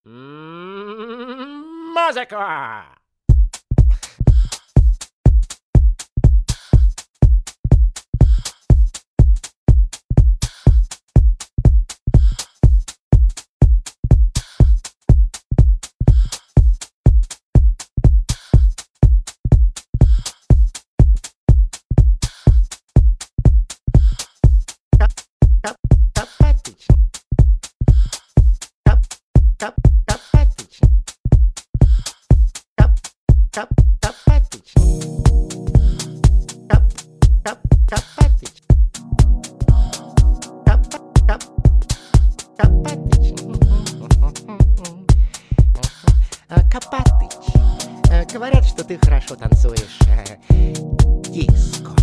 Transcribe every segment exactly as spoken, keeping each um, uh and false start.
М, Музыка! Кап- Копатыч. Кап- кап- Копатыч. Кап- кап- Копатыч. Кап- кап- Копатыч. Кап- кап- Копатыч. А, Копатыч, э, говорят, что ты хорошо танцуешь э, диско.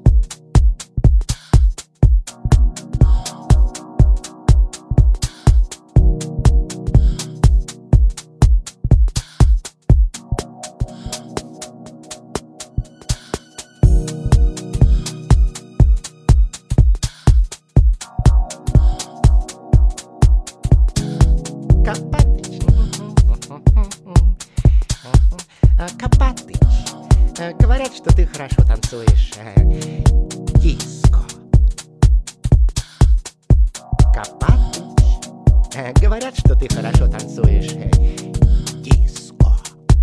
Копатыч. А, Копатыч, э, говорят, что ты хорошо танцуешь э, диско. Копатыч, э, говорят, что ты хорошо танцуешь э, диско.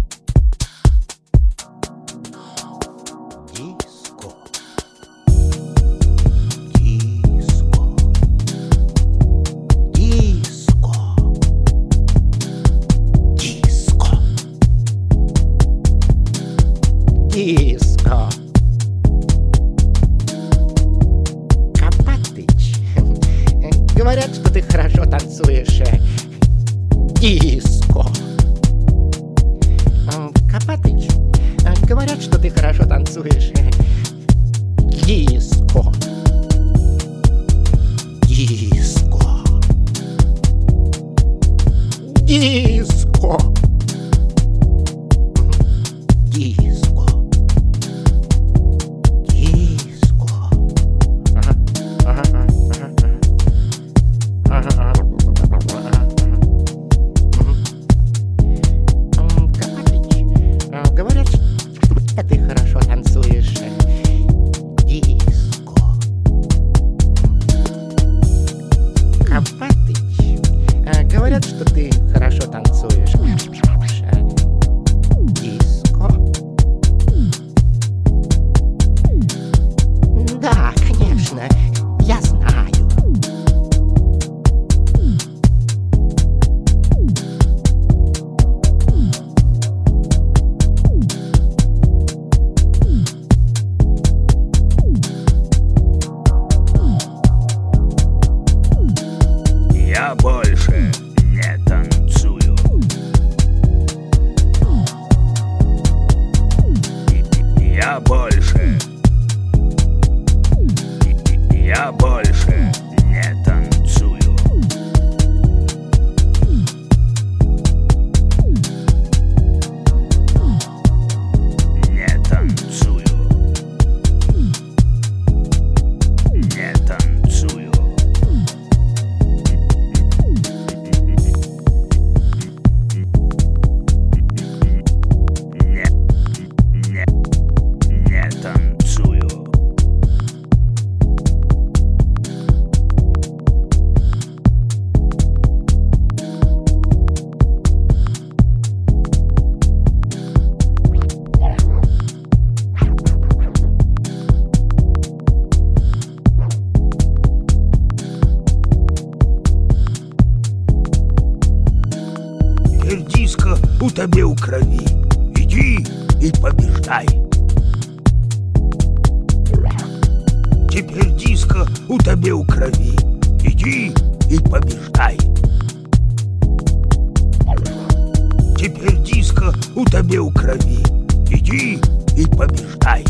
Диско. Диско. Диско. Диско. Диско. Копатыч, э, говорят, что ты хорошо танцуешь э, диско. М, Копатыч, э, говорят, что ты хорошо танцуешь э, диско. Диско. Диско. Мгм. Диско. Диско. Ага, ага, ага, ага, ага, ага, ага, мгм. М, Копатыч, э, говорят, что ты хорошо танцуешь э, диско. Копатыч, э, говорят, что ты хорошо танцуешь э, диско. Да, конечно, я знаю. Я больше не танцую. Я больше. Я больше не танцую. Не танцую. Не танцую. Не, не, не танцую. Теперь диско у тебе у крови. Иди и побеждай. Теперь диско у тебе у крови. Иди и побеждай. Теперь диско у тебе у крови. Иди и побеждай.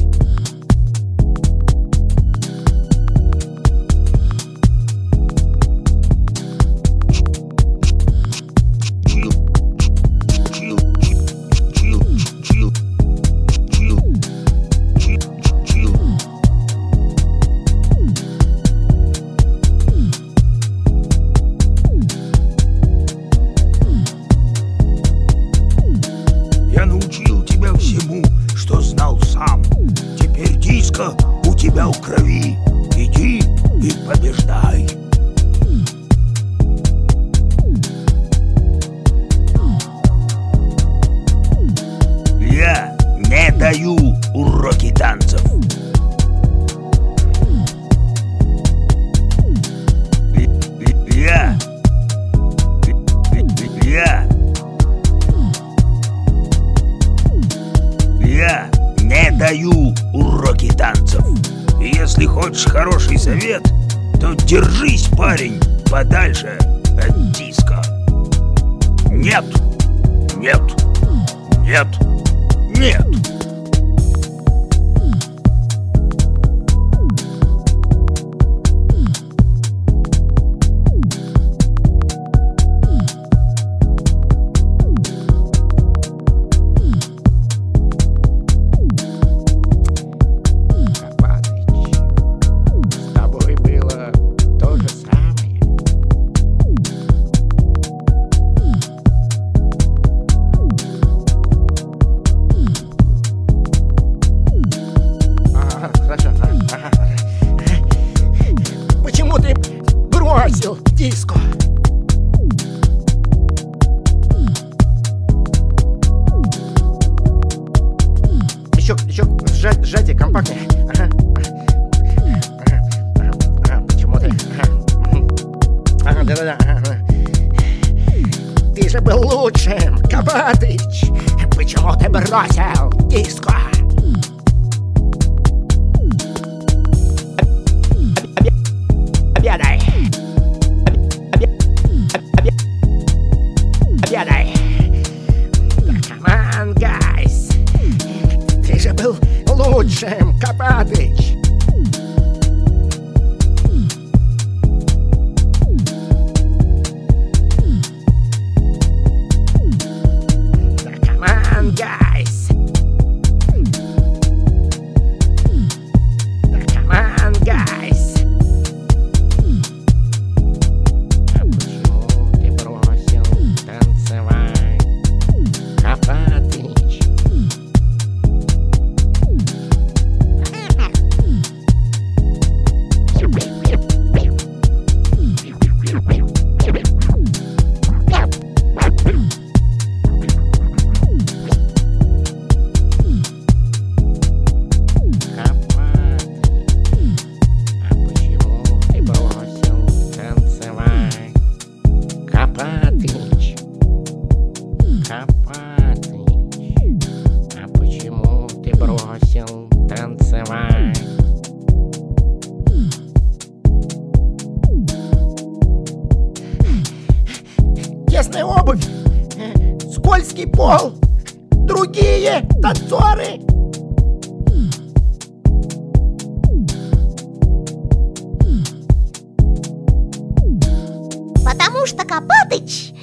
Чил, чил, чил, чил, чил, чил, чил. совет, то держись, парень, подальше от диска. Нет, нет, нет, нет. Почему ты бросил диско? Еще, еще сжать, сжатие компактнее. Ага. Ага. Ага. Ага. Почему ты? Ага. Ага, да-да-да. Ага. Ты же был лучшим, Копатыч. Почему ты бросил диско? Обедай! Обедай! Come on, guys! Ты же был лучшим, Копатыч! Come on, guys! Come on, guys! Копатыч, а почему ты бросил танцевать? Тесная обувь, скользкий пол, другие танцоры. Потому что Копатыч